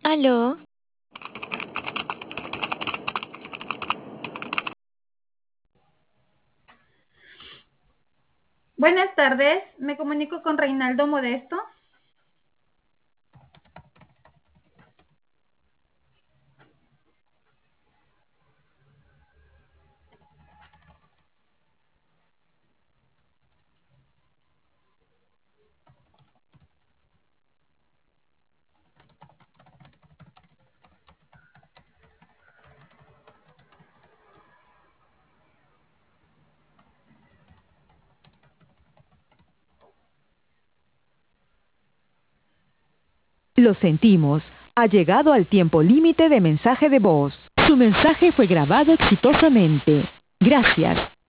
Aló, Buenas tardes, me comunico con Reinaldo Modesto. Lo sentimos, ha llegado al tiempo límite de mensaje de voz. Su mensaje fue grabado exitosamente. Gracias.